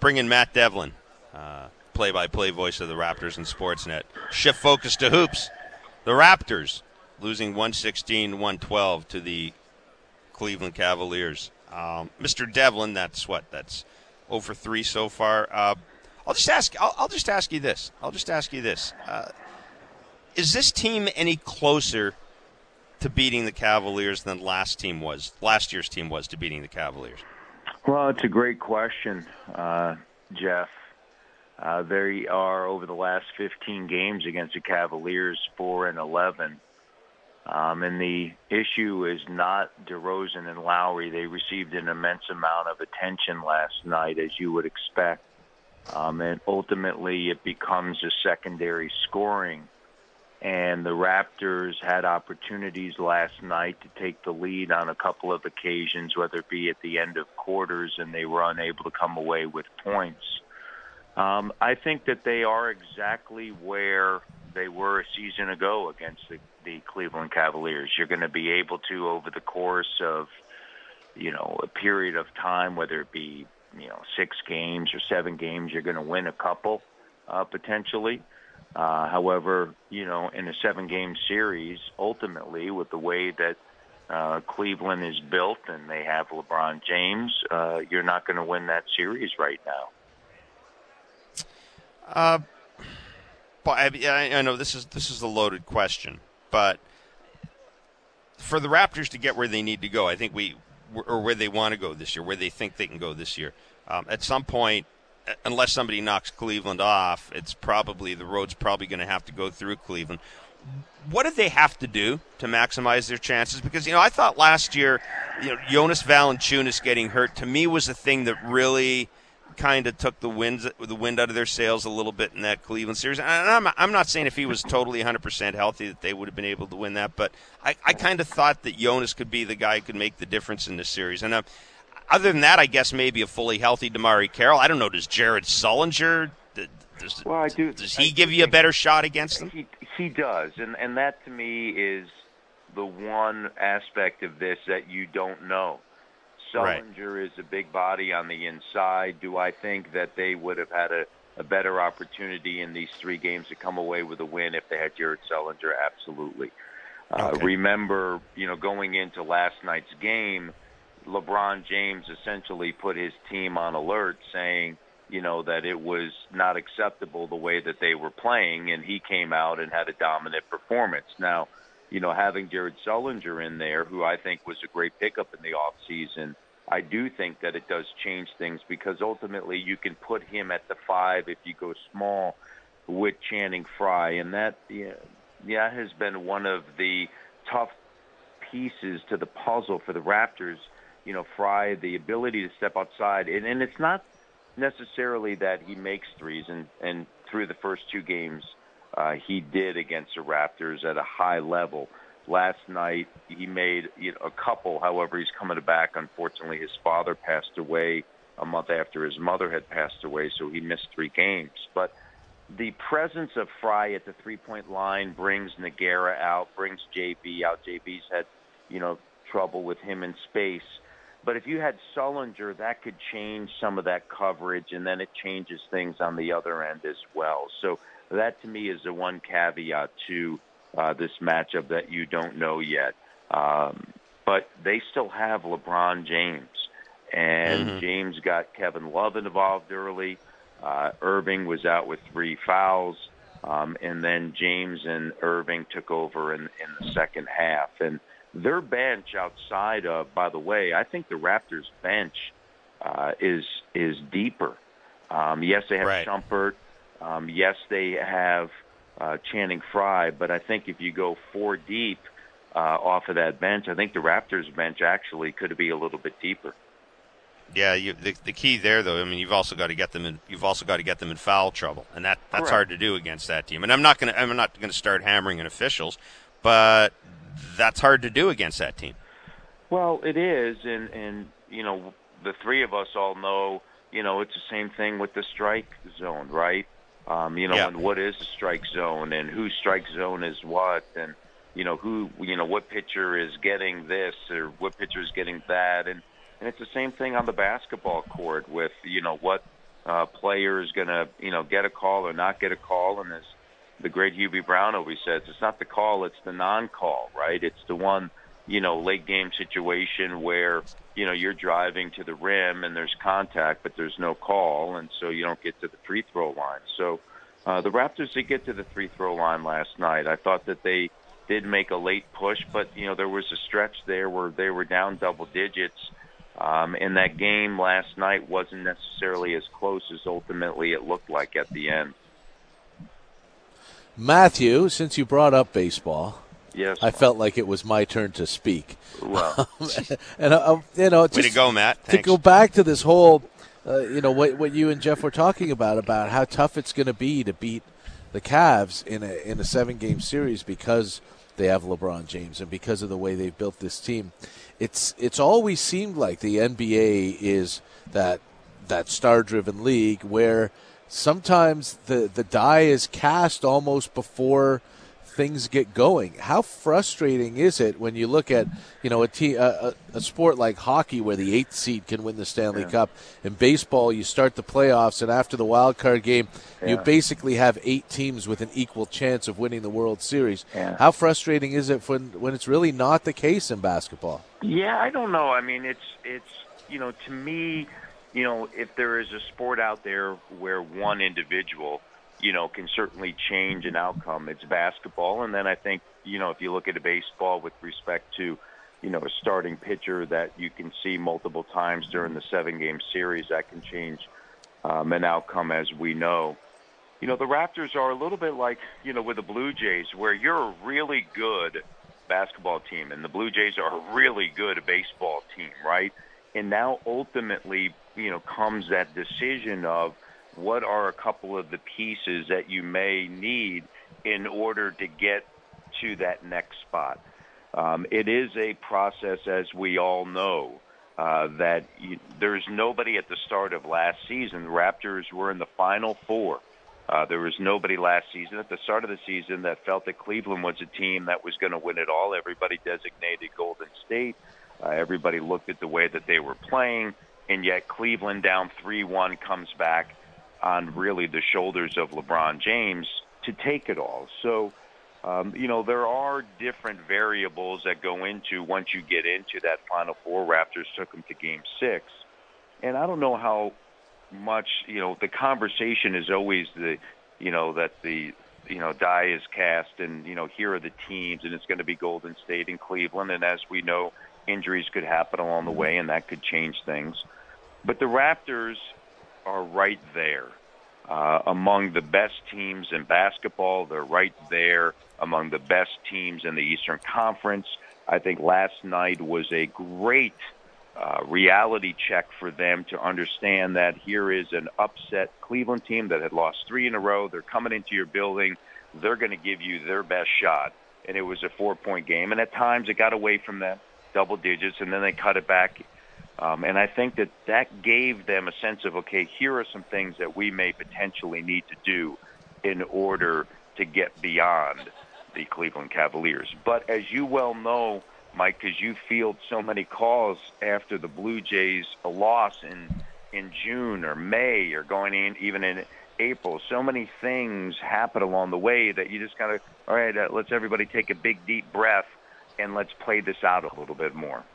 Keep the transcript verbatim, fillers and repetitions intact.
bring in Matt Devlin, uh, play-by-play voice of the Raptors and Sportsnet. Shift focus to hoops. The Raptors losing one sixteen to one twelve to the Cleveland Cavaliers. Um, Mister Devlin, that's what? That's oh for three so far. Uh, I'll just ask. I'll, I'll just ask you this. I'll just ask you this. Uh, is this team any closer to beating the Cavaliers than last team was? Last year's team was to beating the Cavaliers. Well, it's a great question, uh, Jeff. Uh, they are over the last fifteen games against the Cavaliers, four and eleven. Um, and the issue is not DeRozan and Lowry. They received an immense amount of attention last night, as you would expect. Um, and ultimately, it becomes a secondary scoring. And the Raptors had opportunities last night to take the lead on a couple of occasions, whether it be at the end of quarters, and they were unable to come away with points. Um, I think that they are exactly where they were a season ago against the, the Cleveland Cavaliers. You're going to be able to, over the course of, you know, a period of time, whether it be, you know, six games or seven games, you're going to win a couple uh, potentially. Uh, however, you know, in a seven-game series, ultimately, with the way that uh, Cleveland is built and they have LeBron James, uh, you're not going to win that series right now. Uh, but I, I know this is this is a loaded question, but for the Raptors to get where they need to go, I think we or where they want to go this year, where they think they can go this year, um, at some point, unless somebody knocks Cleveland off, it's probably the road's probably going to have to go through Cleveland. What do they have to do to maximize their chances? Because, you know, I thought last year, you know, Jonas Valanciunas getting hurt to me was the thing that really kind of took the wind the wind out of their sails a little bit in that Cleveland series. And I'm I'm not saying if he was totally one hundred percent healthy that they would have been able to win that, but I, I kind of thought that Jonas could be the guy who could make the difference in this series. And uh, other than that, I guess maybe a fully healthy DeMarre Carroll. I don't know. Does Jared Sullinger, does, well, I do, does he I give you a better shot against them? He, he does, and, and that to me is the one aspect of this that you don't know. Sullinger right. is a big body on the inside. Do I think that they would have had a, a better opportunity in these three games to come away with a win if they had Jared Sullinger? Absolutely. Uh, okay. Remember, you know, going into last night's game, LeBron James essentially put his team on alert, saying, you know, that it was not acceptable the way that they were playing, and he came out and had a dominant performance. Now, you know, having Jared Sullinger in there, who I think was a great pickup in the offseason, I do think that it does change things because ultimately you can put him at the five if you go small with Channing Frye, and that, yeah, yeah has been one of the tough pieces to the puzzle for the Raptors. You know, Frye, the ability to step outside, and, and it's not necessarily that he makes threes, and, and through the first two games uh, he did against the Raptors at a high level. Last night he made you know, a couple, however, he's coming back. Unfortunately, his father passed away a month after his mother had passed away, so he missed three games. But the presence of Frye at the three-point line brings Nogueira out, brings J B out. J B's had, you know, trouble with him in space. But if you had Sullinger, that could change some of that coverage, and then it changes things on the other end as well. So that, to me, is the one caveat to uh, this matchup that you don't know yet. Um, but they still have LeBron James, and mm-hmm. James got Kevin Love involved early. Uh, Irving was out with three fouls, um, and then James and Irving took over in, in the second half. And their bench outside of, by the way, I think the Raptors' bench uh, is is deeper. Um, yes, they have right. Shumpert. Um, yes, they have uh, Channing Frye. But I think if you go four deep uh, off of that bench, I think the Raptors' bench actually could be a little bit deeper. Yeah, you, the the key there, though, I mean, you've also got to get them in. You've also got to get them in foul trouble, and that that's Correct. hard to do against that team. And I'm not going to. I'm not going to start hammering in officials, but that's hard to do against that team. Well, it is, and, and you know, the three of us all know, you know, it's the same thing with the strike zone, right? Um, you know, yeah. and what is the strike zone, and whose strike zone is what, and, you know, who, you know, what pitcher is getting this or what pitcher is getting that, and, and it's the same thing on the basketball court with, you know, what uh, player is going to, you know, get a call or not get a call. And as the great Hubie Brown always says, it's not the call, it's the non-call, right? It's the one, you know, late game situation where, you know, you're driving to the rim and there's contact, but there's no call, and so you don't get to the free throw line. So uh, the Raptors did get to the free throw line last night. I thought that they did make a late push, but, you know, there was a stretch there where they were down double digits. Um, and that game last night wasn't necessarily as close as ultimately it looked like at the end. Matthew, since you brought up baseball, yes, I felt like it was my turn to speak. Well, and uh, you know, just way to go, Matt. To Thanks. go back to this whole, uh, you know, what what you and Jeff were talking about about how tough it's going to be to beat the Cavs in a in a seven game series because they have LeBron James and because of the way they've built this team. It's it's always seemed like the N B A is that that star-driven league where sometimes the, the die is cast almost before things get going. How frustrating is it when you look at, you know, a, te- a, a sport like hockey where the eighth seed can win the Stanley yeah. Cup? In baseball, you start the playoffs, and after the wild card game, yeah. you basically have eight teams with an equal chance of winning the World Series. Yeah. How frustrating is it when, when it's really not the case in basketball? Yeah, I don't know. I mean, it's, it's you know, to me, you know, if there is a sport out there where one individual, you know, can certainly change an outcome, it's basketball. And then I think, you know, if you look at a baseball with respect to, you know, a starting pitcher that you can see multiple times during the seven-game series, that can change um, an outcome, as we know. You know, the Raptors are a little bit like, you know, with the Blue Jays, where you're a really good basketball team, and the Blue Jays are a really good baseball team, right? And now ultimately, you know, comes that decision of what are a couple of the pieces that you may need in order to get to that next spot. Um, it is a process, as we all know, uh, that you, there's nobody at the start of last season. The Raptors were in the Final Four. Uh, there was nobody last season at the start of the season that felt that Cleveland was a team that was going to win it all. Everybody designated Golden State. Uh, everybody looked at the way that they were playing, and yet Cleveland down three one comes back on really the shoulders of LeBron James to take it all. So, um, you know, there are different variables that go into once you get into that Final Four. Raptors took them to Game six. And I don't know how much, you know, the conversation is always the, you know, that the, you know, die is cast and, you know, here are the teams, and it's going to be Golden State and Cleveland. And as we know, injuries could happen along the way, and that could change things. But the Raptors are right there. Uh, among the best teams in basketball, they're right there among the best teams in the Eastern Conference. I think last night was a great uh, reality check for them to understand that here is an upset Cleveland team that had lost three in a row. They're coming into your building. They're going to give you their best shot. And it was a four-point game. And at times it got away from them, double digits, and then they cut it back. Um, and I think that that gave them a sense of, okay, here are some things that we may potentially need to do in order to get beyond the Cleveland Cavaliers. But as you well know, Mike, because you field so many calls after the Blue Jays a loss in in June or May or going in even in April, so many things happen along the way that you just kind of, all right, uh, let's everybody take a big, deep breath and let's play this out a little bit more.